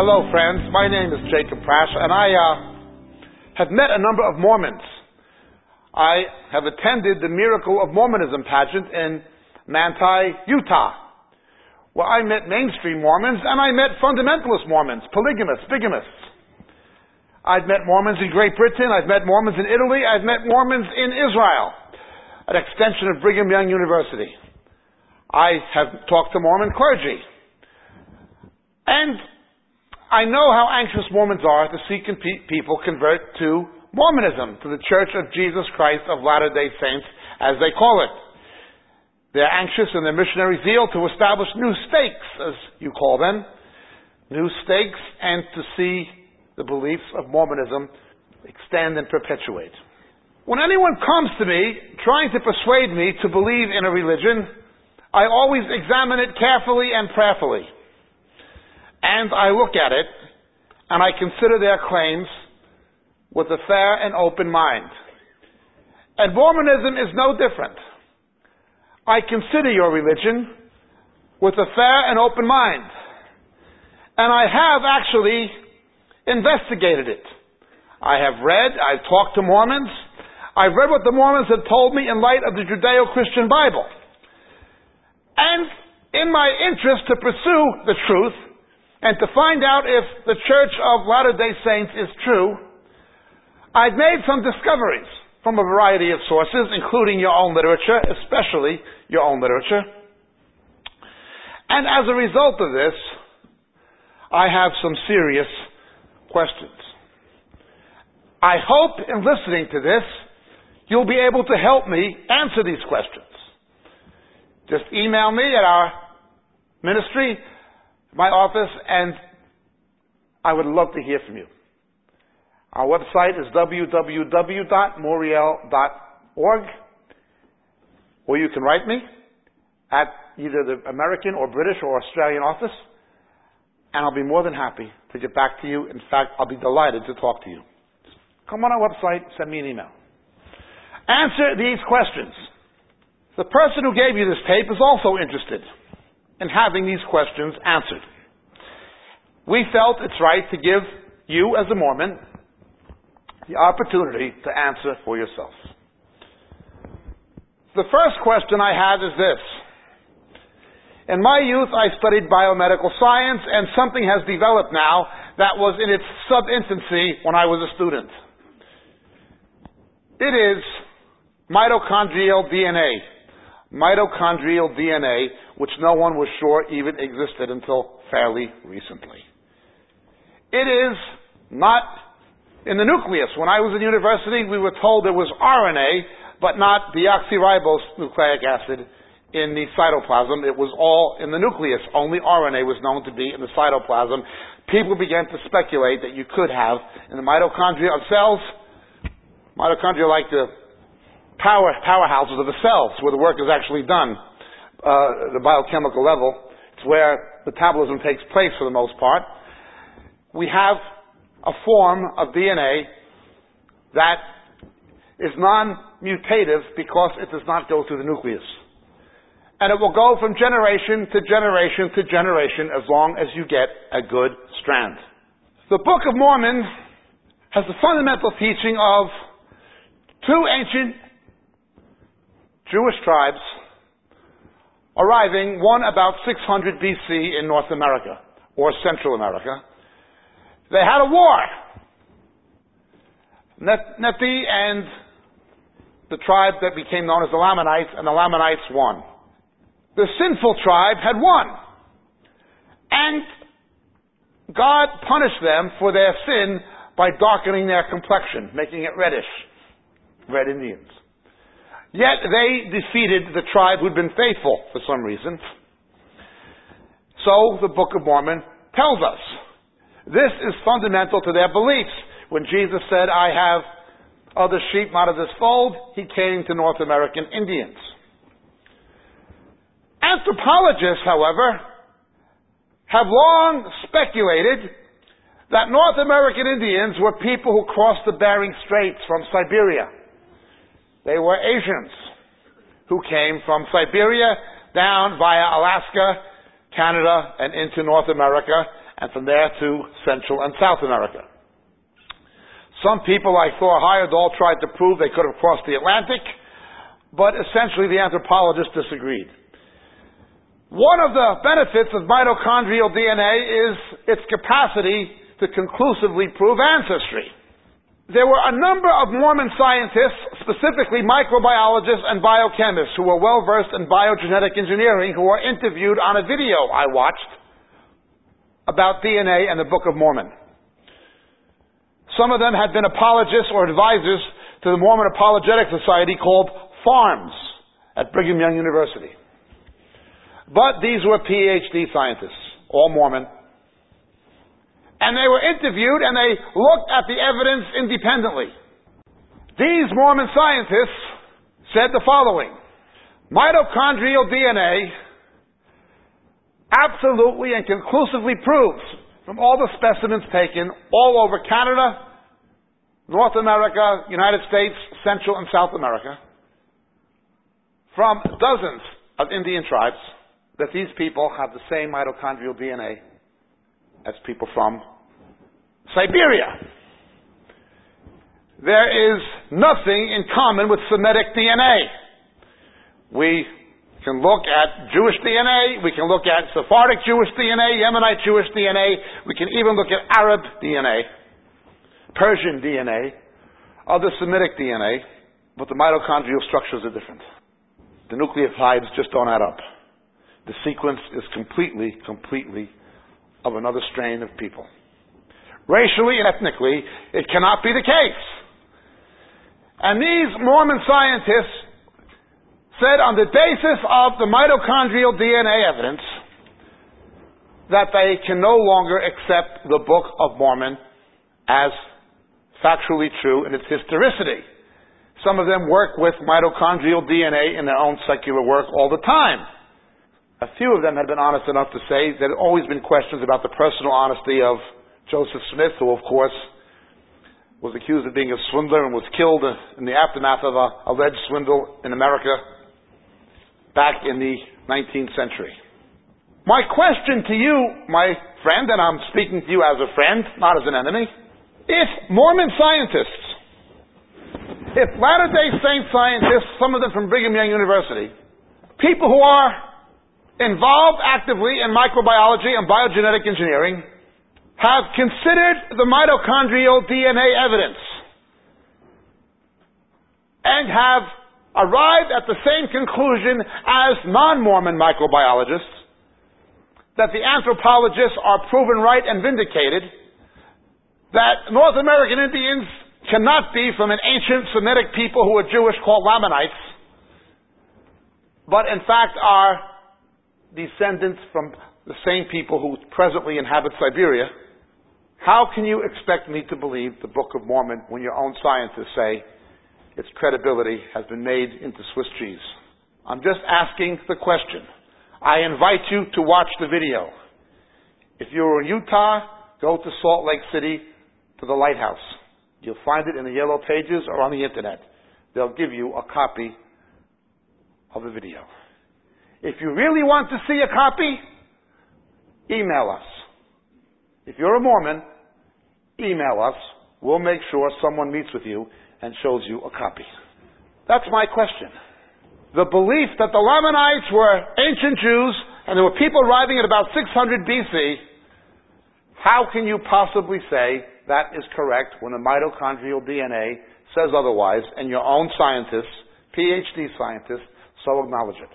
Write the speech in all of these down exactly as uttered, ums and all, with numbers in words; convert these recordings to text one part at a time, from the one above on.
Hello, friends. My name is Jacob Prasch, and I uh, have met a number of Mormons. I have attended the Miracle of Mormonism pageant in Manti, Utah, where I met mainstream Mormons, and I met fundamentalist Mormons, polygamists, bigamists. I've met Mormons in Great Britain. I've met Mormons in Italy. I've met Mormons in Israel, an extension of Brigham Young University. I have talked to Mormon clergy. And I know how anxious Mormons are to see con- people convert to Mormonism, to the Church of Jesus Christ of Latter-day Saints, as they call it. They're anxious in their missionary zeal to establish new stakes, as you call them, new stakes, and to see the beliefs of Mormonism extend and perpetuate. When anyone comes to me trying to persuade me to believe in a religion, I always examine it carefully and prayerfully. And I look at it, and I consider their claims with a fair and open mind. And Mormonism is no different. I consider your religion with a fair and open mind. And I have actually investigated it. I have read, I've talked to Mormons, I've read what the Mormons have told me in light of the Judeo-Christian Bible. And in my interest to pursue the truth, and to find out if the Church of Latter-day Saints is true, I've made some discoveries from a variety of sources, including your own literature, especially your own literature. And as a result of this, I have some serious questions. I hope in listening to this, you'll be able to help me answer these questions. Just email me at our ministry, my office, and I would love to hear from you. Our website is w w w dot moriel dot org, or you can write me at either the American or British or Australian office, and I'll be more than happy to get back to you. In fact, I'll be delighted to talk to you. Come on our website, send me an email. Answer these questions. The person who gave you this tape is also interested in having these questions answered. We felt it's right to give you, as a Mormon, the opportunity to answer for yourself. The first question I have is this. In my youth, I studied biomedical science, and something has developed now that was in its sub-infancy when I was a student. It is mitochondrial D N A. Mitochondrial D N A, which no one was sure even existed until fairly recently. It is not in the nucleus. When I was in university, we were told there was R N A, but not deoxyribose nucleic acid in the cytoplasm. It was all in the nucleus. Only R N A was known to be in the cytoplasm. People began to speculate that you could have in the mitochondria of cells. Mitochondria are like the power powerhouses of the cells, where the work is actually done. Uh, the biochemical level. It's where metabolism takes place for the most part. We have a form of D N A that is non-mutative because it does not go through the nucleus. And it will go from generation to generation to generation as long as you get a good strand. The Book of Mormon has the fundamental teaching of two ancient Jewish tribes arriving, one about six hundred B C in North America, or Central America. They had a war. Net- Nepi and the tribe that became known as the Lamanites, and the Lamanites won. The sinful tribe had won. And God punished them for their sin by darkening their complexion, making it reddish. Red Indians. Yet they defeated the tribe who'd been faithful for some reason. So the Book of Mormon tells us this is fundamental to their beliefs. When Jesus said, I have other sheep not of this fold, he came to North American Indians. Anthropologists, however, have long speculated that North American Indians were people who crossed the Bering Straits from Siberia. They were Asians who came from Siberia down via Alaska, Canada, and into North America, and from there to Central and South America. Some people, like Thor Heyerdahl, tried to prove they could have crossed the Atlantic, but essentially the anthropologists disagreed. One of the benefits of mitochondrial D N A is its capacity to conclusively prove ancestry. There were a number of Mormon scientists, specifically microbiologists and biochemists, who were well-versed in biogenetic engineering, who were interviewed on a video I watched about D N A and the Book of Mormon. Some of them had been apologists or advisors to the Mormon Apologetic Society called FARMS at Brigham Young University. But these were P H D scientists, all Mormon. And they were interviewed and they looked at the evidence independently. These Mormon scientists said the following: mitochondrial D N A absolutely and conclusively proves, from all the specimens taken all over Canada, North America, United States, Central and South America, from dozens of Indian tribes, that these people have the same mitochondrial D N A as people from Siberia. There is nothing in common with Semitic D N A. We can look at Jewish D N A, we can look at Sephardic Jewish D N A, Yemenite Jewish D N A, we can even look at Arab D N A, Persian D N A, other Semitic D N A, but the mitochondrial structures are different. The nucleotides just don't add up. The sequence is completely, completely of another strain of people. Racially and ethnically, it cannot be the case. And these Mormon scientists said, on the basis of the mitochondrial D N A evidence, that they can no longer accept the Book of Mormon as factually true in its historicity. Some of them work with mitochondrial D N A in their own secular work all the time. A few of them had been honest enough to say there had always been questions about the personal honesty of Joseph Smith, who of course was accused of being a swindler and was killed in the aftermath of an alleged swindle in America back in the nineteenth century. My question to you, my friend, and I'm speaking to you as a friend, not as an enemy, if Mormon scientists, if Latter-day Saint scientists, some of them from Brigham Young University, people who are involved actively in microbiology and biogenetic engineering, have considered the mitochondrial D N A evidence and have arrived at the same conclusion as non-Mormon microbiologists, that the anthropologists are proven right and vindicated, that North American Indians cannot be from an ancient Semitic people who were Jewish called Lamanites, but in fact are descendants from the same people who presently inhabit Siberia. How can you expect me to believe the Book of Mormon when your own scientists say its credibility has been made into Swiss cheese? I'm just asking the question. I invite you to watch the video. If you're in Utah, go to Salt Lake City to the lighthouse. You'll find it in the yellow pages or on the internet. They'll give you a copy of the video. If you really want to see a copy, email us. If you're a Mormon, email us. We'll make sure someone meets with you and shows you a copy. That's my question. The belief that the Lamanites were ancient Jews and there were people arriving at about six hundred B C, how can you possibly say that is correct when the mitochondrial D N A says otherwise and your own scientists, P H D scientists, so acknowledge it?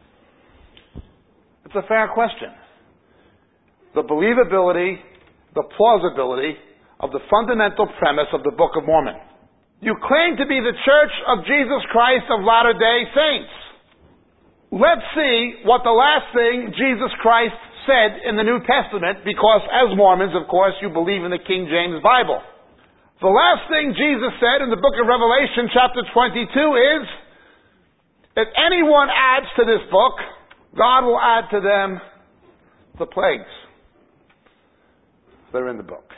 It's a fair question. The believability, the plausibility of the fundamental premise of the Book of Mormon. You claim to be the Church of Jesus Christ of Latter-day Saints. Let's see what the last thing Jesus Christ said in the New Testament, because as Mormons, of course, you believe in the King James Bible. The last thing Jesus said in the book of Revelation, chapter twenty-two, is, if anyone adds to this book, God will add to them the plagues. They're in the book.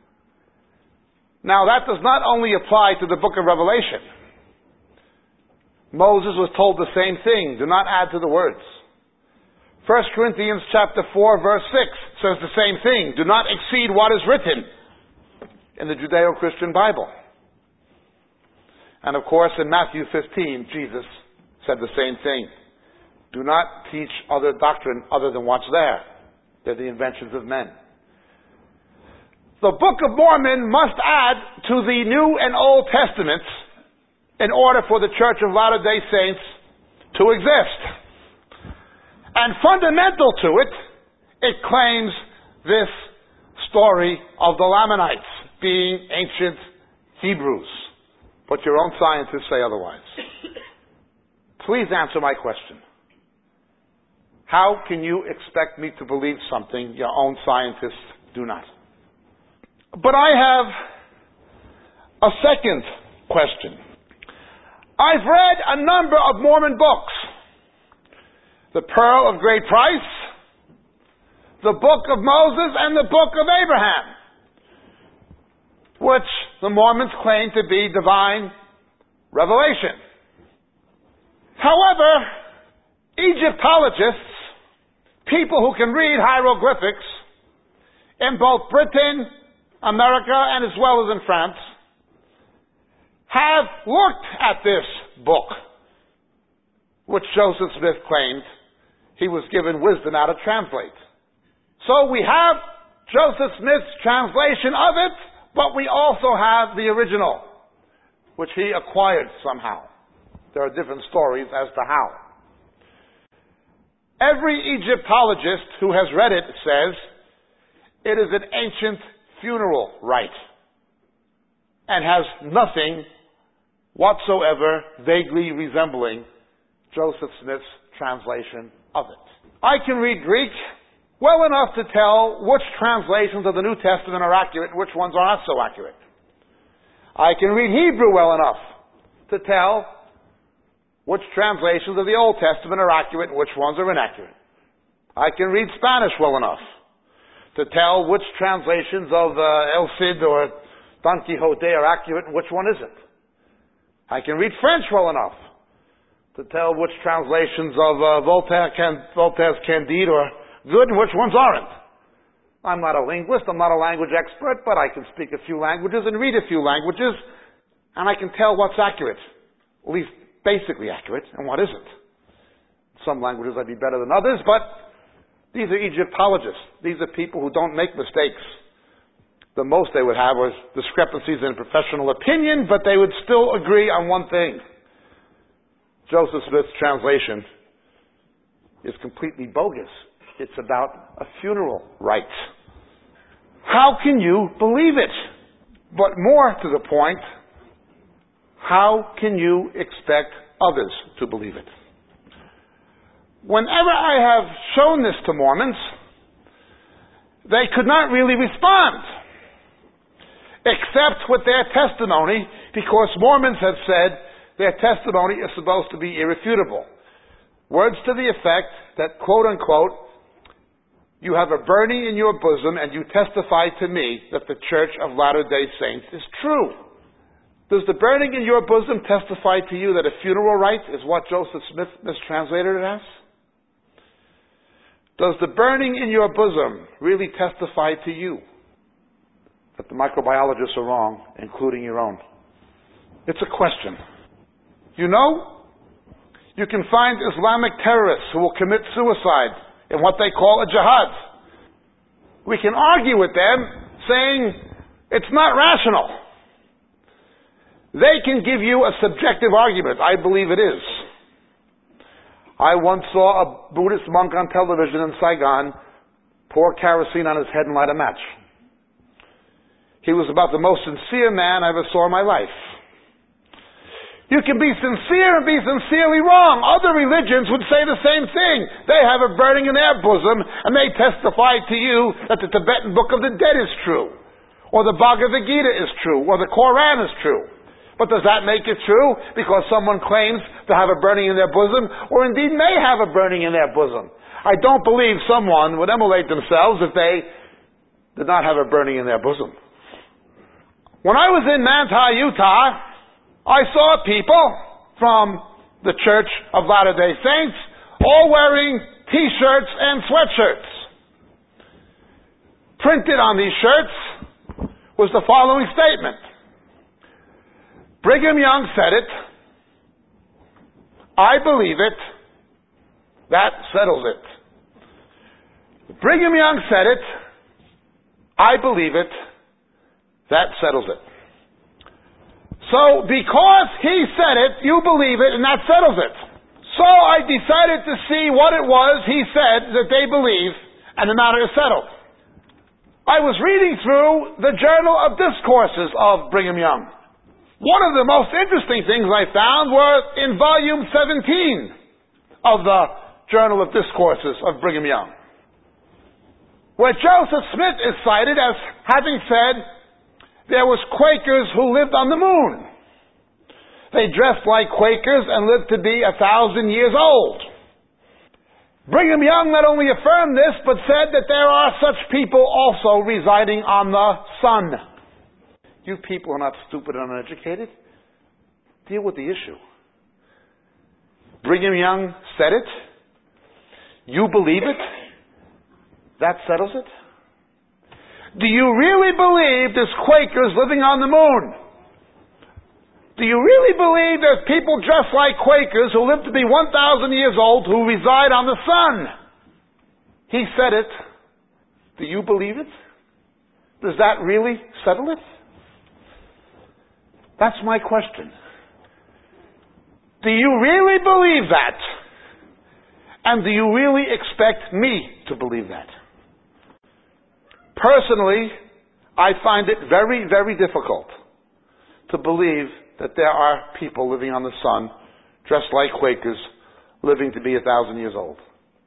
Now, that does not only apply to the book of Revelation. Moses was told the same thing. Do not add to the words. First Corinthians chapter four, verse six says the same thing. Do not exceed what is written in the Judeo-Christian Bible. And of course, in Matthew fifteen, Jesus said the same thing. Do not teach other doctrine other than what's there. They're the inventions of men. The Book of Mormon must add to the New and Old Testaments in order for the Church of Latter-day Saints to exist. And fundamental to it, it claims this story of the Lamanites being ancient Hebrews. But your own scientists say otherwise. Please answer my question. How can you expect me to believe something your own scientists do not? But I have a second question. I've read a number of Mormon books. The Pearl of Great Price, the Book of Moses, and the Book of Abraham, which the Mormons claim to be divine revelation. However, Egyptologists, people who can read hieroglyphics in both Britain, America, and as well as in France, have looked at this book, which Joseph Smith claimed he was given wisdom how to translate. So we have Joseph Smith's translation of it, but we also have the original, which he acquired somehow. There are different stories as to how. Every Egyptologist who has read it says it is an ancient funeral rite and has nothing whatsoever vaguely resembling Joseph Smith's translation of it. I can read Greek well enough to tell which translations of the New Testament are accurate and which ones are not so accurate. I can read Hebrew well enough to tell which translations of the Old Testament are accurate and which ones are inaccurate. I can read Spanish well enough to tell which translations of uh, El Cid or Don Quixote are accurate and which one isn't. I can read French well enough to tell which translations of uh, Voltaire, can, Voltaire's Candide are good and which ones aren't. I'm not a linguist, I'm not a language expert, but I can speak a few languages and read a few languages, and I can tell what's accurate, at least basically accurate, and what isn't. Some languages I'd be better than others, but these are Egyptologists. These are people who don't make mistakes. The most they would have was discrepancies in professional opinion, but they would still agree on one thing. Joseph Smith's translation is completely bogus. It's about a funeral rite. How can you believe it? But more to the point, how can you expect others to believe it? Whenever I have shown this to Mormons, they could not really respond, except with their testimony, because Mormons have said their testimony is supposed to be irrefutable. Words to the effect that, quote unquote, you have a burning in your bosom and you testify to me that the Church of Latter-day Saints is true. Does the burning in your bosom testify to you that a funeral rite is what Joseph Smith mistranslated it as? Does the burning in your bosom really testify to you that the microbiologists are wrong, including your own? It's a question. You know, you can find Islamic terrorists who will commit suicide in what they call a jihad. We can argue with them saying it's not rational. They can give you a subjective argument. I believe it is. I once saw a Buddhist monk on television in Saigon pour kerosene on his head and light a match. He was about the most sincere man I ever saw in my life. You can be sincere and be sincerely wrong. Other religions would say the same thing. They have a burning in their bosom and they testify to you that the Tibetan Book of the Dead is true, or the Bhagavad Gita is true, or the Koran is true. But does that make it true because someone claims to have a burning in their bosom, or indeed may have a burning in their bosom? I don't believe someone would immolate themselves if they did not have a burning in their bosom. When I was in Manti, Utah, I saw people from the Church of Latter-day Saints all wearing T-shirts and sweatshirts. Printed on these shirts was the following statement. Brigham Young said it. I believe it. That settles it. Brigham Young said it. I believe it. That settles it. So, because he said it, you believe it, and that settles it. So I decided to see what it was he said that they believe, and the matter is settled. I was reading through the Journal of Discourses of Brigham Young. One of the most interesting things I found were in volume seventeen of the Journal of Discourses of Brigham Young, where Joseph Smith is cited as having said there was Quakers who lived on the moon. They dressed like Quakers and lived to be a thousand years old. Brigham Young not only affirmed this, but said that there are such people also residing on the sun. You people are not stupid and uneducated. Deal with the issue. Brigham Young said it. You believe it. That settles it. Do you really believe there's Quakers living on the moon? Do you really believe there's people dressed like Quakers who live to be one thousand years old who reside on the sun? He said it. Do you believe it? Does that really settle it? That's my question. Do you really believe that? And do you really expect me to believe that? Personally, I find it very, very difficult to believe that there are people living on the sun, dressed like Quakers, living to be a thousand years old.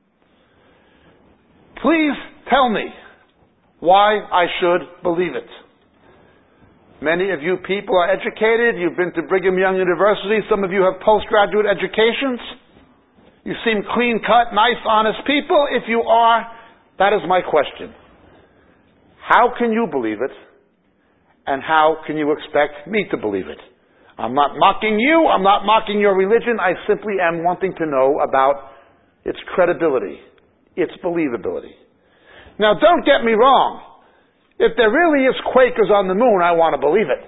Please tell me why I should believe it. Many of you people are educated. You've been to Brigham Young University. Some of you have postgraduate educations. You seem clean-cut, nice, honest people. If you are, that is my question. How can you believe it? And how can you expect me to believe it? I'm not mocking you. I'm not mocking your religion. I simply am wanting to know about its credibility, its believability. Now, don't get me wrong. If there really is Quakers on the moon, I want to believe it.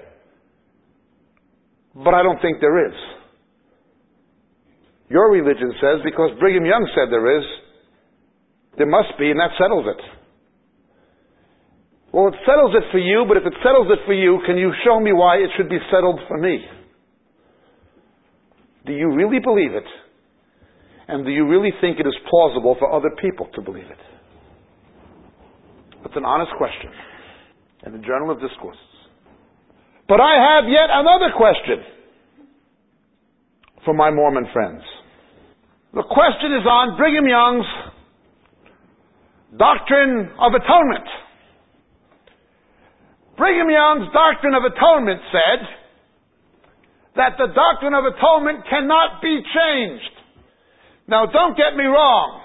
But I don't think there is. Your religion says, because Brigham Young said there is, there must be, and that settles it. Well, it settles it for you, but if it settles it for you, can you show me why it should be settled for me? Do you really believe it? And do you really think it is plausible for other people to believe it? That's an honest question in the Journal of Discourses. But I have yet another question for my Mormon friends. The question is on Brigham Young's doctrine of atonement. Brigham Young's doctrine of atonement said that the doctrine of atonement cannot be changed. Now, don't get me wrong.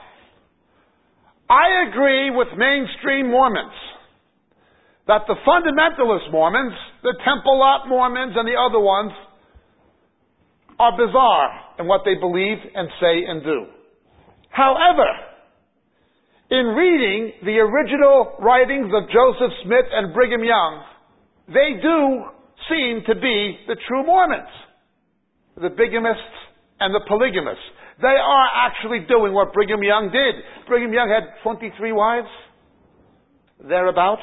I agree with mainstream Mormons that the fundamentalist Mormons, the Temple Lot Mormons and the other ones, are bizarre in what they believe and say and do. However, in reading the original writings of Joseph Smith and Brigham Young, they do seem to be the true Mormons, the bigamists and the polygamists. They are actually doing what Brigham Young did. Brigham Young had twenty-three wives, thereabout.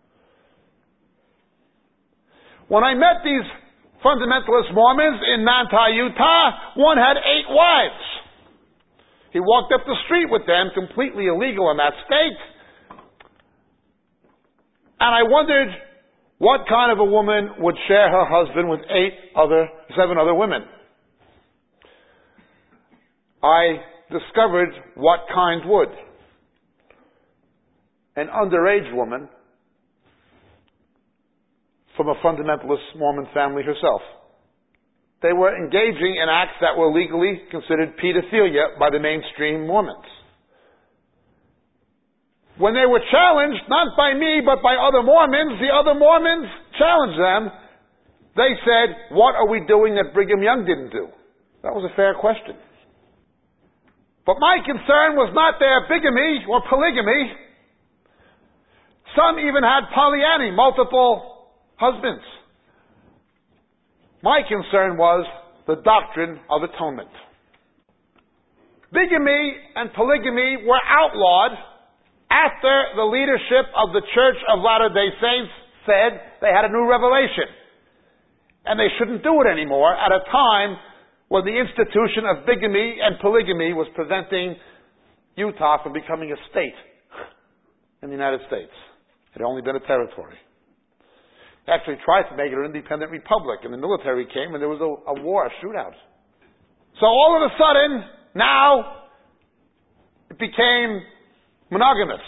When I met these fundamentalist Mormons in Manti, Utah, one had eight wives. He walked up the street with them, completely illegal in that state. And I wondered what kind of a woman would share her husband with eight other, seven other women. I discovered what kind would. An underage woman from a fundamentalist Mormon family herself. They were engaging in acts that were legally considered pedophilia by the mainstream Mormons. When they were challenged, not by me, but by other Mormons, the other Mormons challenged them. They said, what are we doing that Brigham Young didn't do? That was a fair question. But my concern was not their bigamy or polygamy. Some even had polyandry, multiple husbands. My concern was the doctrine of atonement. Bigamy and polygamy were outlawed after the leadership of the Church of Latter-day Saints said they had a new revelation. And they shouldn't do it anymore at a time when the institution of bigamy and polygamy was preventing Utah from becoming a state in the United States. It had only been a territory. They actually tried to make it an independent republic, and the military came and there was a, a war, a shootout. So all of a sudden, now, it became monogamous.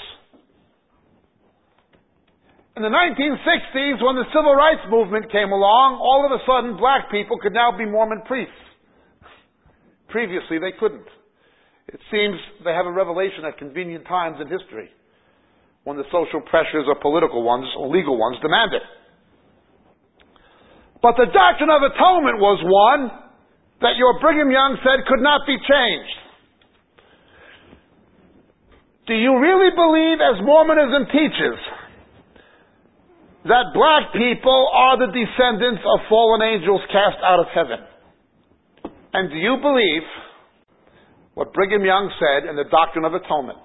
In the nineteen sixties, when the Civil Rights Movement came along, all of a sudden black people could now be Mormon priests. Previously, they couldn't. It seems they have a revelation at convenient times in history, when the social pressures or political ones or legal ones demand it. But the doctrine of atonement was one that your Brigham Young said could not be changed. Do you really believe, as Mormonism teaches, that black people are the descendants of fallen angels cast out of heaven? And do you believe what Brigham Young said in the doctrine of atonement?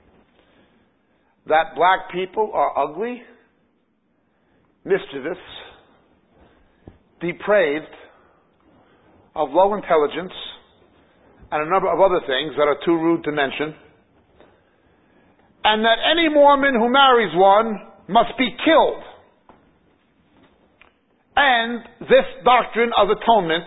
That black people are ugly, mischievous, depraved, of low intelligence, and a number of other things that are too rude to mention, and that any Mormon who marries one must be killed. And this doctrine of atonement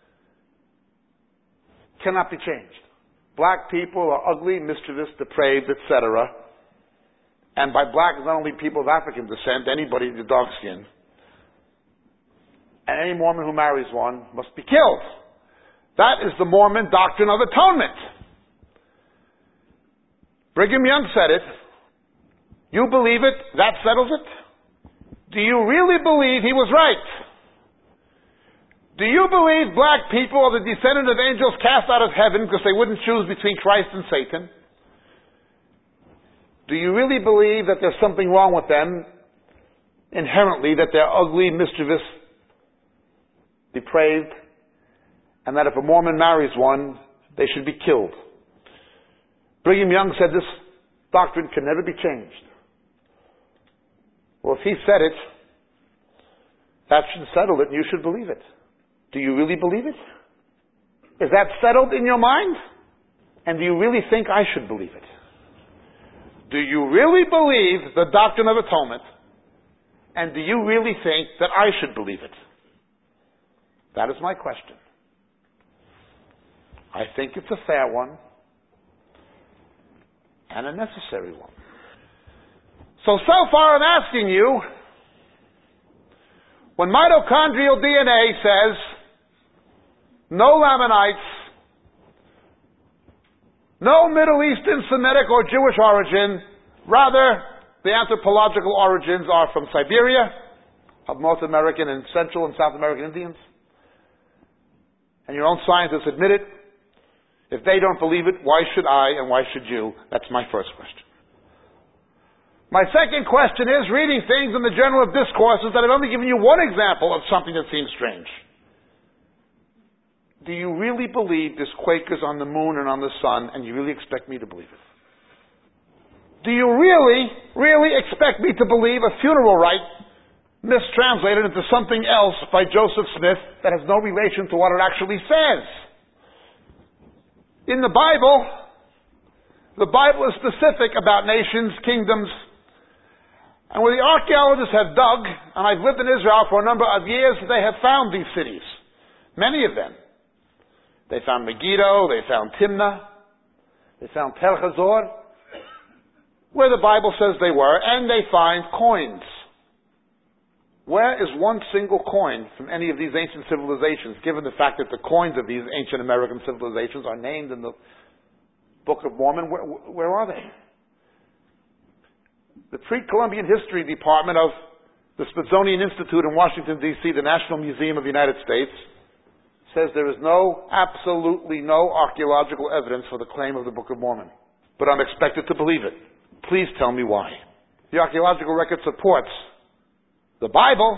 cannot be changed. Black people are ugly, mischievous, depraved, et cetera. And by black is not only people of African descent, anybody with dark skin. And any Mormon who marries one must be killed. That is the Mormon doctrine of atonement. Brigham Young said it. You believe it, that settles it. Do you really believe he was right? Do you believe black people are the descendant of angels cast out of heaven because they wouldn't choose between Christ and Satan? Do you really believe that there's something wrong with them inherently, that they're ugly, mischievous, depraved, and that if a Mormon marries one, they should be killed? Brigham Young said this doctrine can never be changed. Well, if he said it, that should settle it and you should believe it. Do you really believe it? Is that settled in your mind? And do you really think I should believe it? Do you really believe the doctrine of atonement? And do you really think that I should believe it? That is my question. I think it's a fair one and a necessary one. So, so far I'm asking you, when mitochondrial D N A says no Lamanites, no Middle Eastern, Semitic, or Jewish origin, rather the anthropological origins are from Siberia, of North American and Central and South American Indians, and your own scientists admit it, if they don't believe it, why should I and why should you? That's my first question. My second question is, reading things in the Journal of Discourses, that I've only given you one example of something that seems strange. Do you really believe there's Quakers on the moon and on the sun, and you really expect me to believe it? Do you really, really expect me to believe a funeral rite mistranslated into something else by Joseph Smith that has no relation to what it actually says? In the Bible, the Bible is specific about nations, kingdoms, and where the archaeologists have dug, and I've lived in Israel for a number of years, they have found these cities. Many of them. They found Megiddo, they found Timnah, they found Tel Hazor, where the Bible says they were, and they find coins. Where is one single coin from any of these ancient civilizations, given the fact that the coins of these ancient American civilizations are named in the Book of Mormon? Where, where are they? The Pre-Columbian History Department of the Smithsonian Institute in Washington, D C, the National Museum of the United States, says there is no, absolutely no archaeological evidence for the claim of the Book of Mormon. But I'm expected to believe it. Please tell me why. The archaeological record supports the Bible.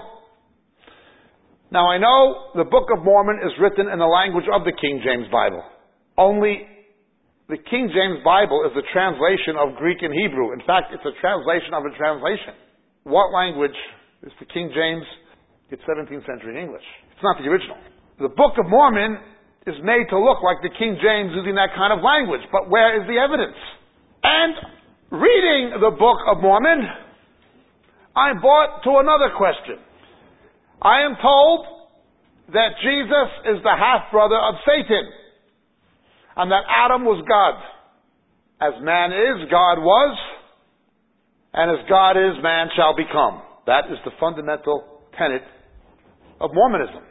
Now I know the Book of Mormon is written in the language of the King James Bible. Only the King James Bible is a translation of Greek and Hebrew. In fact, it's a translation of a translation. What language is the King James? It's seventeenth century English. It's not the original. The Book of Mormon is made to look like the King James using that kind of language. But where is the evidence? And reading the Book of Mormon, I'm brought to another question. I am told that Jesus is the half-brother of Satan, and that Adam was God. As man is, God was, and as God is, man shall become. That is the fundamental tenet of Mormonism.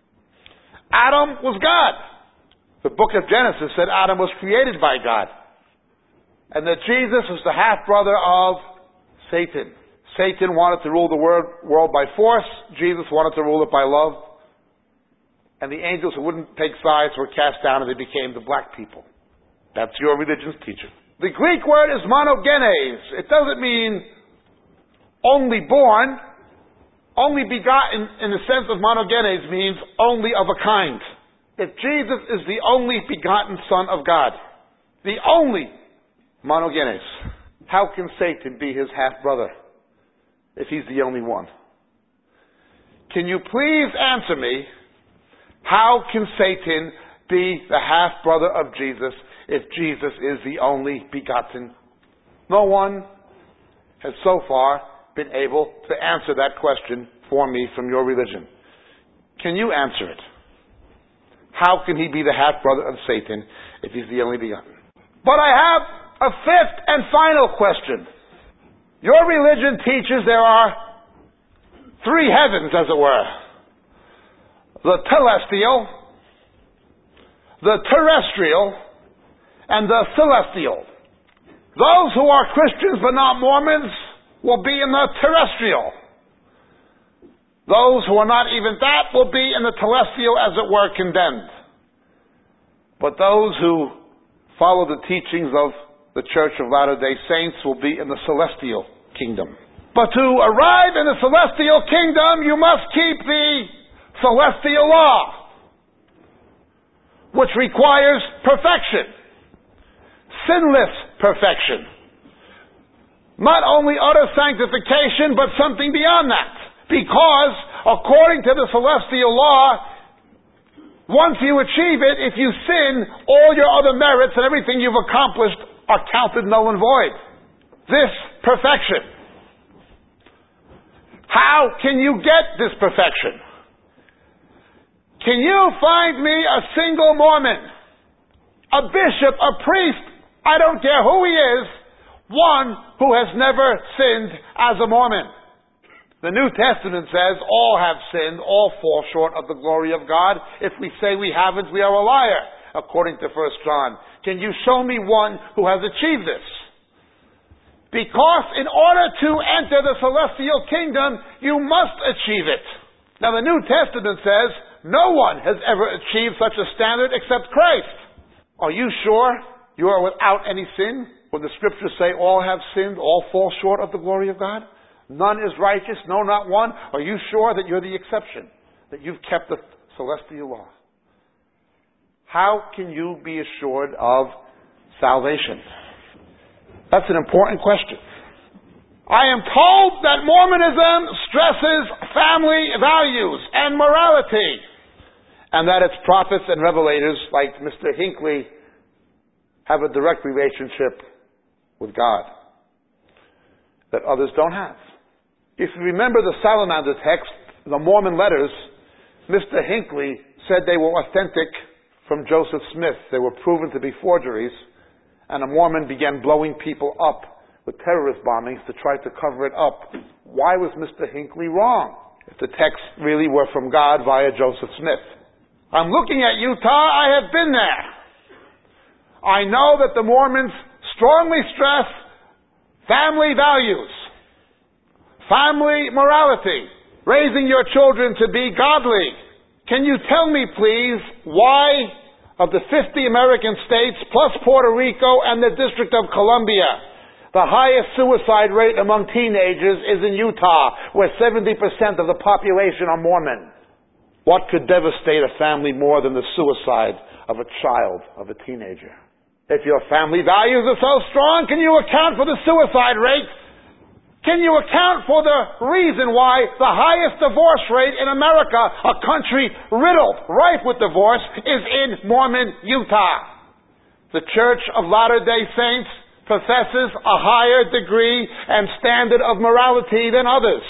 Adam was God. The book of Genesis said Adam was created by God. And that Jesus was the half-brother of Satan. Satan wanted to rule the world by force. Jesus wanted to rule it by love. And the angels who wouldn't take sides were cast down and they became the black people. That's your religion's teaching. The Greek word is monogenes. It doesn't mean only born. Only begotten in the sense of monogenes means only of a kind. If Jesus is the only begotten Son of God, the only monogenes, how can Satan be his half-brother if he's the only one? Can you please answer me, how can Satan be the half-brother of Jesus if Jesus is the only begotten? No one has so far been able to answer that question for me from your religion. Can you answer it? How can he be the half-brother of Satan if he's the only begotten? But I have a fifth and final question. Your religion teaches there are three heavens, as it were. The telestial, the terrestrial, and the celestial. Those who are Christians but not Mormons will be in the terrestrial. Those who are not even that will be in the telestial, as it were, condemned. But those who follow the teachings of the Church of Latter-day Saints will be in the celestial kingdom. But to arrive in the celestial kingdom, you must keep the celestial law, which requires perfection, sinless perfection. Not only utter sanctification, but something beyond that. Because, according to the celestial law, once you achieve it, if you sin, all your other merits and everything you've accomplished are counted null and void. This perfection. How can you get this perfection? Can you find me a single Mormon, a bishop, a priest, I don't care who he is, one who has never sinned as a Mormon? The New Testament says all have sinned, all fall short of the glory of God. If we say we haven't, we are a liar, according to First John. Can you show me one who has achieved this? Because in order to enter the celestial kingdom, you must achieve it. Now the New Testament says no one has ever achieved such a standard except Christ. Are you sure you are without any sin? When the scriptures say all have sinned, all fall short of the glory of God? None is righteous, no, not one. Are you sure that you're the exception? That you've kept the celestial law? How can you be assured of salvation? That's an important question. I am told that Mormonism stresses family values and morality, and that its prophets and revelators, like Mister Hinckley, have a direct relationship with God that others don't have. If you remember the Salamander text, the Mormon letters, Mister Hinckley said they were authentic from Joseph Smith. They were proven to be forgeries, and a Mormon began blowing people up with terrorist bombings to try to cover it up. Why was Mister Hinckley wrong if the texts really were from God via Joseph Smith? I'm looking at Utah. I have been there. I know that the Mormons strongly stress family values, family morality, raising your children to be godly, Can you tell me, please, why of the fifty American states, plus Puerto Rico and the District of Columbia, the highest suicide rate among teenagers is in Utah, where seventy percent of the population are Mormon? What could devastate a family more than the suicide of a child, of a teenager? If your family values are so strong, can you account for the suicide rate? Can you account for the reason why the highest divorce rate in America, a country riddled, rife with divorce, is in Mormon Utah? The Church of Latter-day Saints possesses a higher degree and standard of morality than others.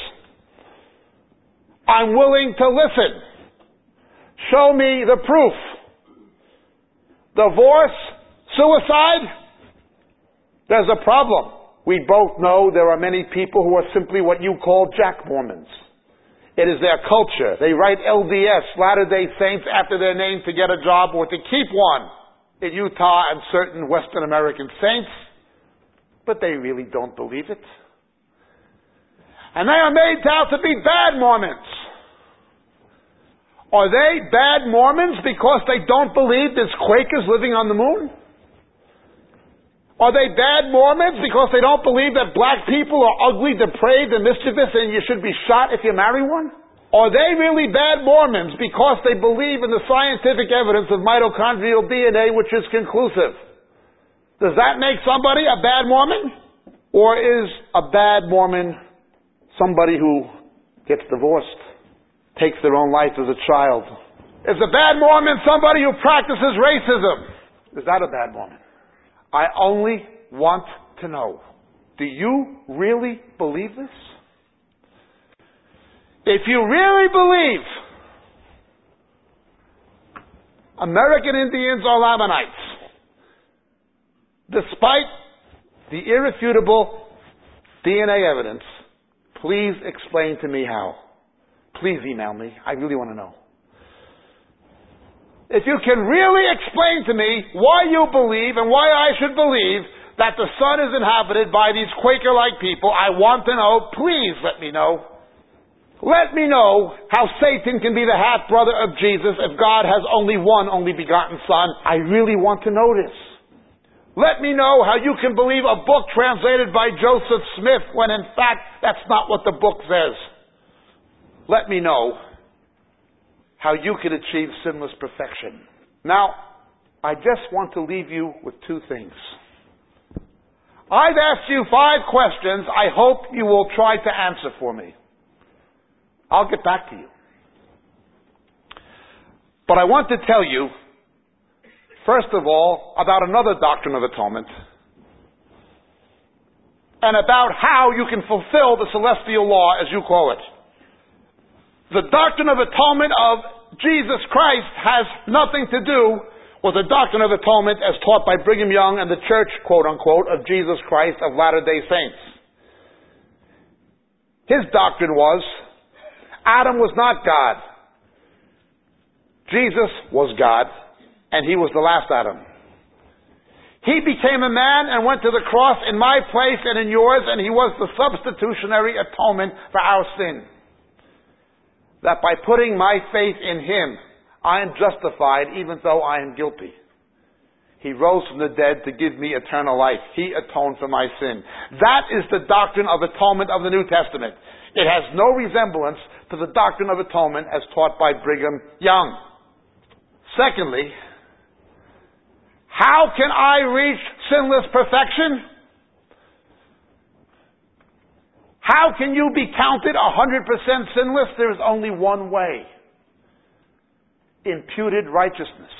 I'm willing to listen. Show me the proof. Divorce, suicide, there's a problem. We both know there are many people who are simply what you call Jack Mormons. It is their culture. They write L D S, Latter-day Saints, after their name to get a job or to keep one in Utah and certain Western American saints, but they really don't believe it. And they are made out to be bad Mormons. Are they bad Mormons because they don't believe there's Quakers living on the moon? Are they bad Mormons because they don't believe that black people are ugly, depraved, and mischievous and you should be shot if you marry one? Are they really bad Mormons because they believe in the scientific evidence of mitochondrial D N A, which is conclusive? Does that make somebody a bad Mormon? Or is a bad Mormon somebody who gets divorced, takes their own life as a child? Is a bad Mormon somebody who practices racism? Is that a bad Mormon? I only want to know, do you really believe this? If you really believe American Indians are Lamanites, despite the irrefutable D N A evidence, please explain to me how. Please email me. I really want to know. If you can really explain to me why you believe and why I should believe that the sun is inhabited by these Quaker-like people, I want to know. Please let me know. Let me know how Satan can be the half-brother of Jesus if God has only one only begotten Son. I really want to know this. Let me know how you can believe a book translated by Joseph Smith when in fact that's not what the book says. Let me know how you can achieve sinless perfection. Now, I just want to leave you with two things. I've asked you five questions I hope you will try to answer for me. I'll get back to you. But I want to tell you, first of all, about another doctrine of atonement and about how you can fulfill the celestial law, as you call it. The doctrine of atonement of Jesus Christ has nothing to do with the doctrine of atonement as taught by Brigham Young and the Church, quote unquote, of Jesus Christ of Latter-day Saints. His doctrine was, Adam was not God. Jesus was God, and he was the last Adam. He became a man and went to the cross in my place and in yours, and he was the substitutionary atonement for our sin. That by putting my faith in him, I am justified even though I am guilty. He rose from the dead to give me eternal life. He atoned for my sin. That is the doctrine of atonement of the New Testament. It has no resemblance to the doctrine of atonement as taught by Brigham Young. Secondly, how can I reach sinless perfection? How can you be counted one hundred percent sinless? There is only one way. Imputed righteousness.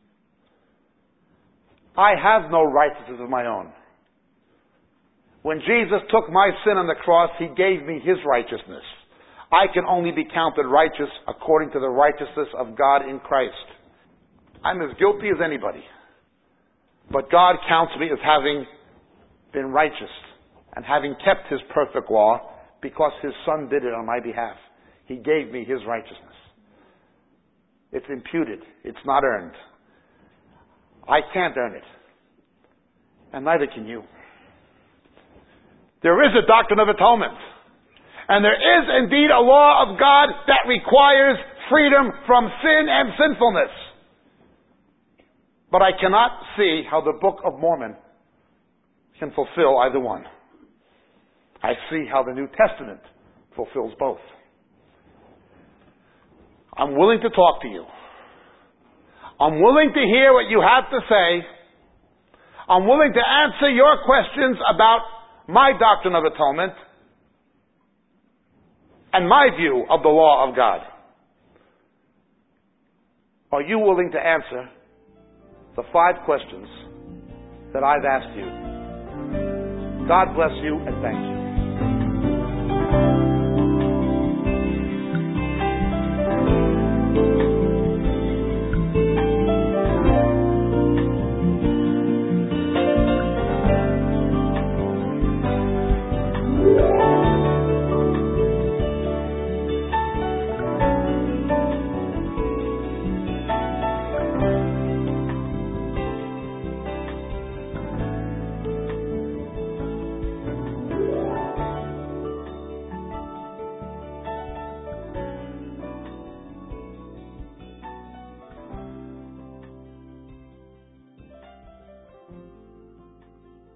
I have no righteousness of my own. When Jesus took my sin on the cross, he gave me his righteousness. I can only be counted righteous according to the righteousness of God in Christ. I'm as guilty as anybody. But God counts me as having been righteous and having kept his perfect law because his Son did it on my behalf. He gave me his righteousness. It's imputed. It's not earned. I can't earn it. And neither can you. There is a doctrine of atonement. And there is indeed a law of God that requires freedom from sin and sinfulness. But I cannot see how the Book of Mormon can fulfill either one. I see how the New Testament fulfills both. I'm willing to talk to you. I'm willing to hear what you have to say. I'm willing to answer your questions about my doctrine of atonement and my view of the law of God. Are you willing to answer the five questions that I've asked you? God bless you and thank you.